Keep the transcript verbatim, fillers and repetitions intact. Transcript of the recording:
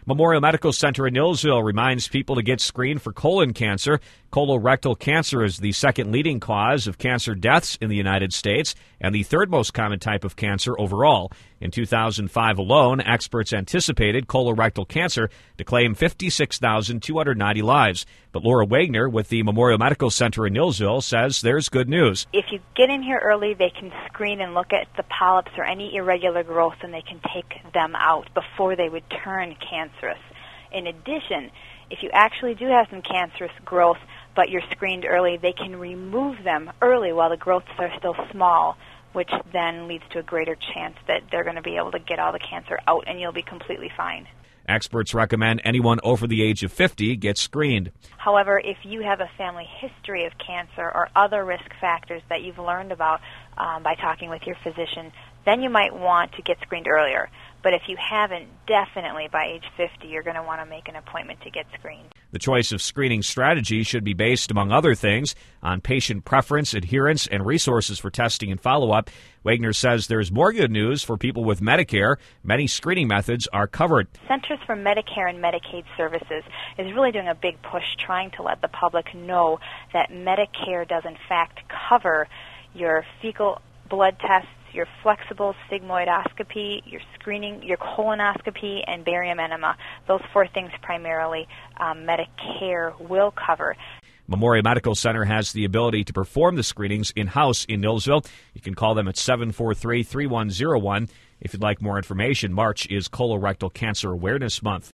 Memorial Medical Center in Nielsville reminds people to get screened for colon cancer. Colorectal cancer is the second leading cause of cancer deaths in the United States and the third most common type of cancer overall. In two thousand five alone, experts anticipated colorectal cancer to claim fifty-six thousand two hundred ninety lives. But Laura Wagner with the Memorial Medical Center in Nielsville says there's good news. If you get in here early, they can screen and look at the polyps or any irregular growth, and they can take them out before they would turn cancerous. In addition, if you actually do have some cancerous growth, but you're screened early, they can remove them early while the growths are still small, which then leads to a greater chance that they're going to be able to get all the cancer out and you'll be completely fine. Experts recommend anyone over the age of fifty get screened. However, if you have a family history of cancer or other risk factors that you've learned about um, by talking with your physician, then you might want to get screened earlier. But if you haven't, definitely by age fifty, you're going to want to make an appointment to get screened. The choice of screening strategy should be based, among other things, on patient preference, adherence, and resources for testing and follow-up. Wagner says there's more good news for people with Medicare. Many screening methods are covered. Centers for Medicare and Medicaid Services is really doing a big push trying to let the public know that Medicare does in fact cover your fecal blood tests, your flexible sigmoidoscopy, your screening, your colonoscopy, and barium enema. Those four things primarily um, Medicare will cover. Memorial Medical Center has the ability to perform the screenings in-house in Nielsville. You can call them at seven four three, three one zero one. If you'd like more information, March is Colorectal Cancer Awareness Month.